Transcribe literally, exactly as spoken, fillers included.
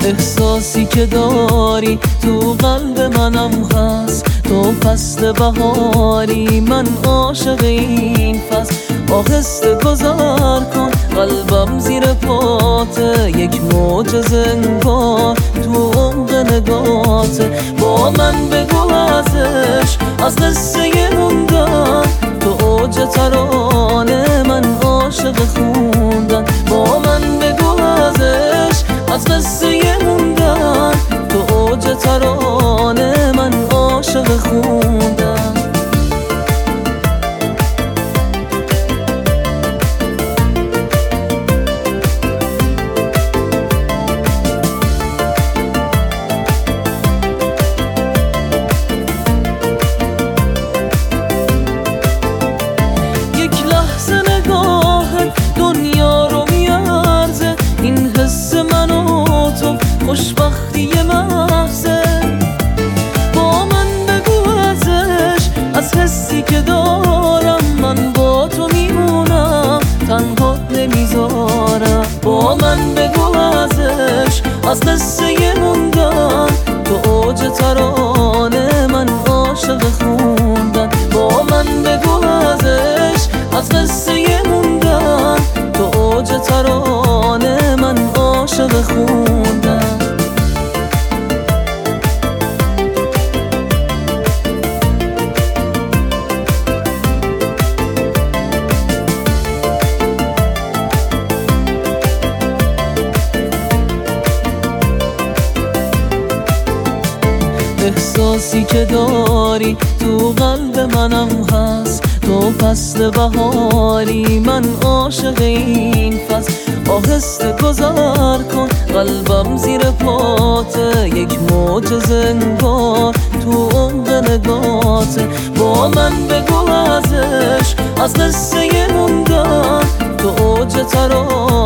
احساسی که داری تو قلب منم هست، تو فصل بهاری من عاشق این فصل. آهسته گذر کن قلبم زیر پاته، یک معجزه انگار تو عمق نگاته. با من بگو ازش، از قصه موندن تو اوج ترانه من عاشق خوندن. با من بگو ازش، از قصه موندن تو اوج ترانه من عاشق خوندن. خوشبختی محضه، با من بگو ازش، از حسی که دارم من با تو میمونم، تنها نمیذارم. با من بگو ازش، از قصه موندن تو اوج ترانه من عاشق خوندن. با من بگو ازش، از قصه موندن تو اوج ترانه من عاشق خوندن. احساسی که داری تو قلب منم هست، تو فصل بهاری من عاشق این فصل. آهسته گذر کن قلبم زیر پاته، یک معجزه انگار تو عمق نگاته. با من بگو ازش، از قصه موندن تو اوج ترانه